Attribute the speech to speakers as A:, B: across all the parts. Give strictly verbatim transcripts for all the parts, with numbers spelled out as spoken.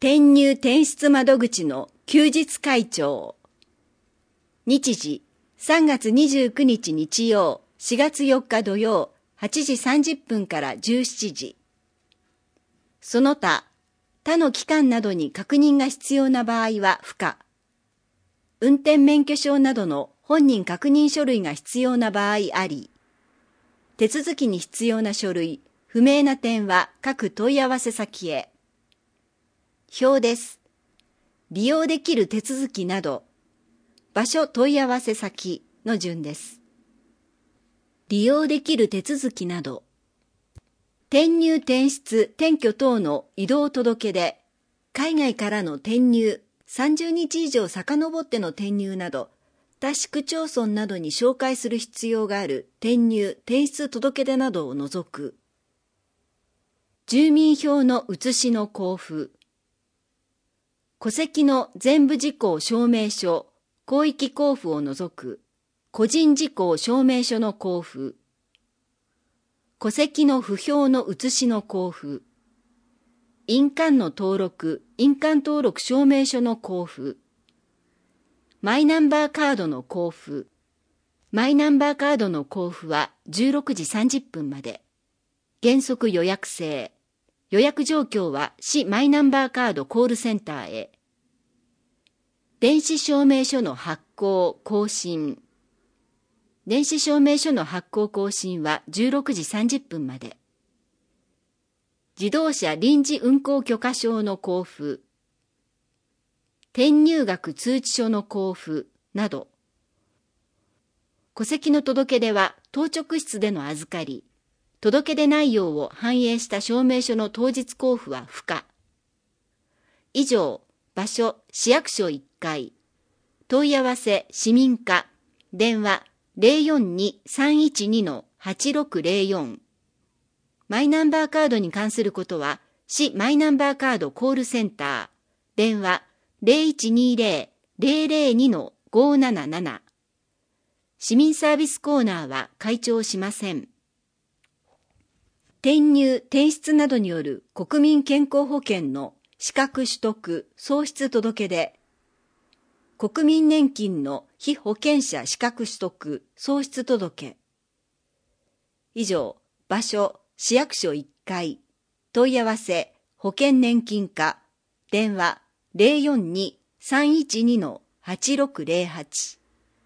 A: 転入転出窓口の休日開帳。日時、さんがつにじゅうくにち日曜、しがつよっか土曜、はちじさんじゅっぷんからじゅうしちじ。その他、他の機関などに確認が必要な場合は不可。運転免許証などの本人確認書類が必要な場合あり、手続きに必要な書類、不明な点は各問い合わせ先へ。表です。利用できる手続きなど、場所問い合わせ先の順です。利用できる手続きなど、転入転出転居等の移動届で、海外からの転入、さんじゅうにち以上遡っての転入など、他市区町村などに照会する必要がある転入転出届出などを除く。住民票の写しの交付。戸籍の全部事項証明書、広域交付を除く、個人事項証明書の交付。戸籍の符表の写しの交付。印鑑の登録、印鑑登録証明書の交付。マイナンバーカードの交付。マイナンバーカードの交付はじゅうろくじさんじゅっぷんまで。原則予約制。予約状況は市マイナンバーカードコールセンターへ。電子証明書の発行、更新。電子証明書の発行更新はじゅうろくじさんじゅっぷんまで。自動車臨時運行許可証の交付。転入学通知書の交付など。戸籍の届け出は当直室での預かり、届け出内容を反映した証明書の当日交付は不可。以上、場所、市役所いっかい。問い合わせ、市民課、電話 ゼロよんに さんいちに はちろくゼロよん。マイナンバーカードに関することは、市マイナンバーカードコールセンター、電話 ゼロいちにゼロ ゼロゼロに ごーなななな。市民サービスコーナーは開帳しません。転入・転出などによる国民健康保険の資格取得・創出届出、国民年金の被保険者資格取得・創出届。以上、場所、市役所いっかい、問い合わせ、保険年金課、電話 ゼロよんに さんいちに はちろくゼロはち。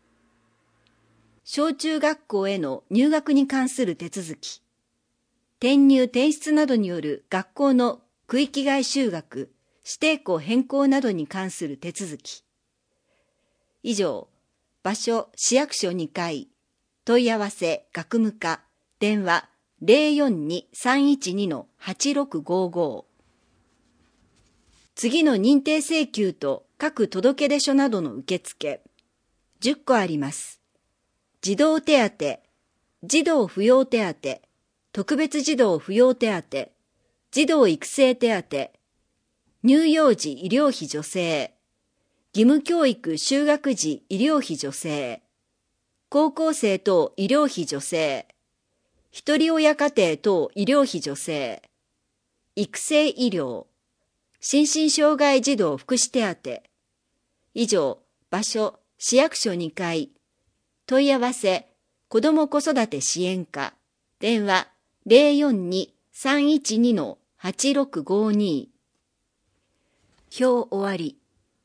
A: 小中学校への入学に関する手続き、転入転出などによる学校の区域外就学、指定校変更などに関する手続き。以上、場所、市役所にかい、問い合わせ、学務課、電話ゼロよんに さんいちに はちろくごーごー。次の認定請求と各届出書などの受付、じゅっこあります。児童手当、児童扶養手当、特別児童扶養手当、児童育成手当、乳幼児医療費助成、義務教育就学時医療費助成、高校生等医療費助成、ひとり親家庭等医療費助成、育成医療、心身障害児童福祉手当。以上、場所、市役所にかい、問い合わせ、子ども子育て支援課、電話ゼロよんに さんいちに はちろくごーに。表終わり。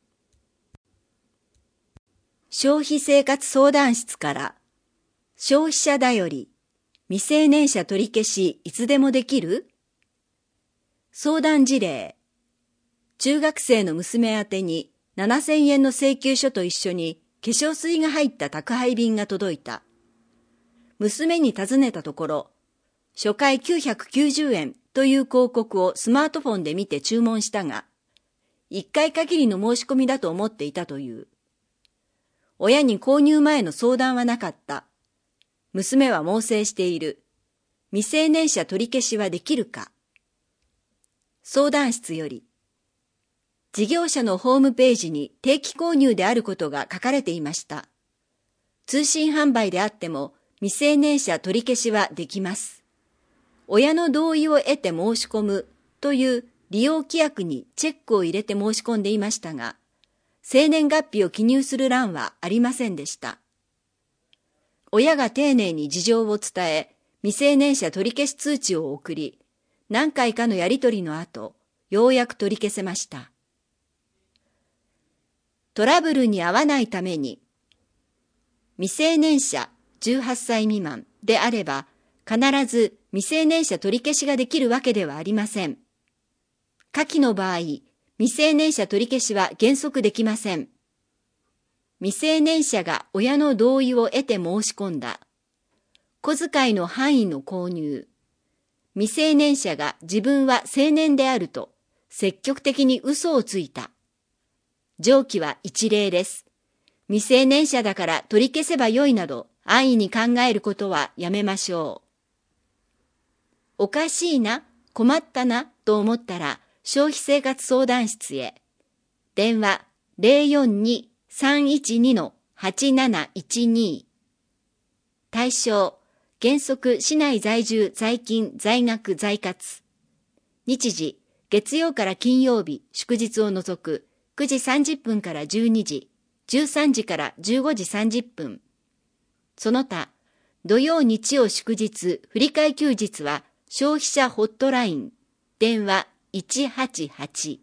A: 消費生活相談室から消費者だより未成年者取り消しいつでもできる？相談事例。中学生の娘宛てにななせんえんの請求書と一緒に化粧水が入った宅配便が届いた。娘に尋ねたところ、初回きゅうひゃくきゅうじゅうえんという広告をスマートフォンで見て注文したが、いっかい限りの申し込みだと思っていたという。親に購入前の相談はなかった。娘は猛省している。未成年者取り消しはできるか？相談室より。事業者のホームページに定期購入であることが書かれていました。通信販売であっても未成年者取り消しはできます。親の同意を得て申し込むという利用規約にチェックを入れて申し込んでいましたが、生年月日を記入する欄はありませんでした。親が丁寧に事情を伝え、未成年者取り消し通知を送り、何回かのやり取りの後、ようやく取り消せました。トラブルに遭わないために、未成年者じゅうはっさい未満であれば、必ず未成年者取り消しができるわけではありません。下記の場合、未成年者取り消しは原則できません。未成年者が親の同意を得て申し込んだ。小遣いの範囲の購入。未成年者が自分は成年であると積極的に嘘をついた。上記は一例です。未成年者だから取り消せばよいなど安易に考えることはやめましょう。おかしいな、困ったなと思ったら消費生活相談室へ。電話 ゼロよんに さんいちに はちなないちに。対象、原則市内在住在勤在学在活。日時、月曜から金曜日祝日を除くくじさんじゅっぷんからじゅうにじ、じゅうさんじからじゅうごじさんじゅっぷん。その他、土曜日曜祝日振り替え休日は消費者ホットライン、電話いちはちはち。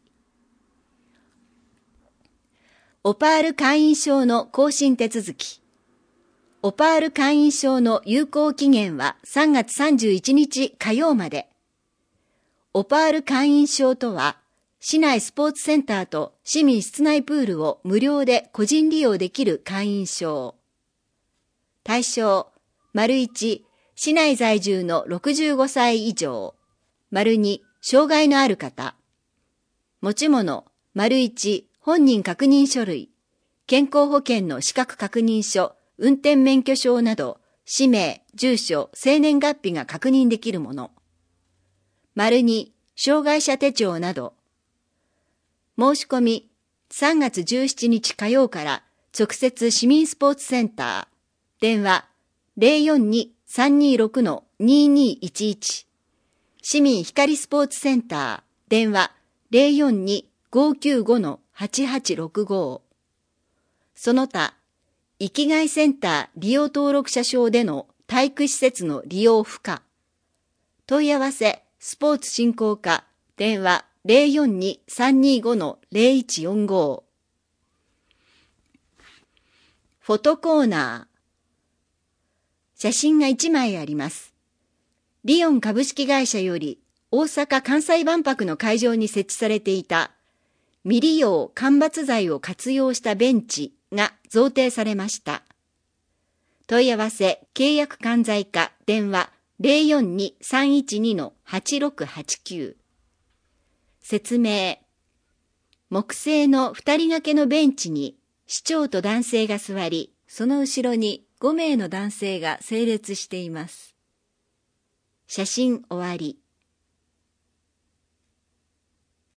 A: オパール会員証の更新手続き。オパール会員証の有効期限はさんがつさんじゅういちにち火曜まで。オパール会員証とは、市内スポーツセンターと市民室内プールを無料で個人利用できる会員証。対象、丸いち、市内在住のろくじゅうごさい以上。丸に、障害のある方。持ち物、丸いち、本人確認書類。健康保険の資格確認書、運転免許証など、氏名、住所、生年月日が確認できるもの。丸に、障害者手帳など。申し込み、さんがつじゅうしちにち火曜から直接市民スポーツセンター、電話 ゼロよんに さんにろく ににいちいち、市民光スポーツセンター、電話 ゼロよんに ごきゅうご はちはちろくご。その他、生きがいセンター利用登録者証での体育施設の利用不可。問い合わせ、スポーツ振興課、電話ゼロよんに さんにご ゼロいちよんご。フォトコーナー。写真がいちまいあります。リオン株式会社より大阪・関西万博の会場に設置されていた未利用間伐材を活用したベンチが贈呈されました。問い合わせ契約管財課電話 ゼロよんに さんいちに はちろくはちきゅう。説明。木製の二人掛けのベンチに市長と男性が座り、その後ろにごめいの男性が整列しています。写真終わり。